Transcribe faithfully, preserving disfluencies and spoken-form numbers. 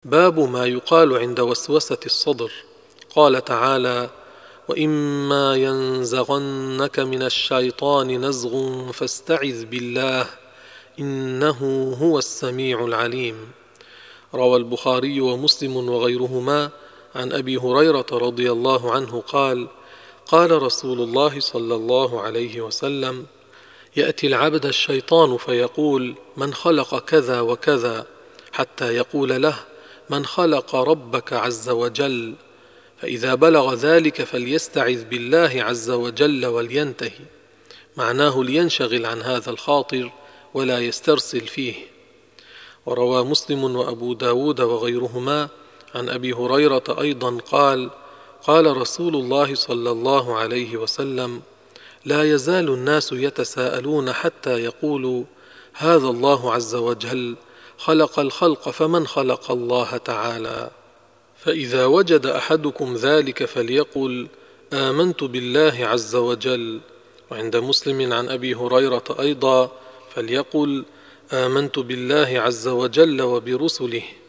باب ما يقال عند وسوسة الصدر. قال تعالى: وإما ينزغنك من الشيطان نزغ فاستعذ بالله إنه هو السميع العليم. روى البخاري ومسلم وغيرهما عن أبي هريرة رضي الله عنه قال: قال رسول الله صلى الله عليه وسلم: يأتي العبد الشيطان فيقول: من خلق كذا وكذا، حتى يقول له: من خلق ربك عز وجل؟ فإذا بلغ ذلك فليستعذ بالله عز وجل ولينتهي، معناه لينشغل عن هذا الخاطر ولا يسترسل فيه. وروى مسلم وأبو داود وغيرهما عن أبي هريرة أيضا قال: قال رسول الله صلى الله عليه وسلم: لا يزال الناس يتساءلون حتى يقولوا: هذا الله عز وجل خلق الخلق فمن خلق الله تعالى؟ فإذا وجد أحدكم ذلك فليقل: آمنت بالله عز وجل. وعند مسلم عن أبي هريرة أيضا: فليقل: آمنت بالله عز وجل وبرسله.